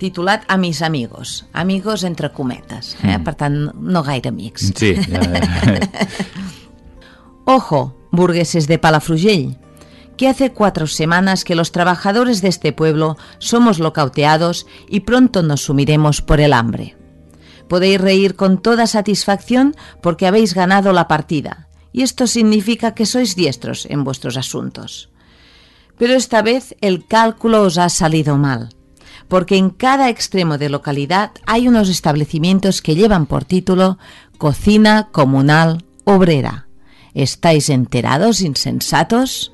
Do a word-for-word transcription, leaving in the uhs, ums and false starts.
titulat A mis amigos. Amigos entre cometes, eh? Mm. Per tant, no gaire amics. Sí. Ojo, burgueses de Palafrugell, que hace cuatro semanas que los trabajadores de este pueblo somos locauteados y pronto nos sumiremos por el hambre. Podéis reír con toda satisfacción porque habéis ganado la partida, y esto significa que sois diestros en vuestros asuntos. Pero esta vez el cálculo os ha salido mal, porque en cada extremo de localidad hay unos establecimientos que llevan por título Cocina Comunal Obrera. ¿Estáis enterados, insensatos?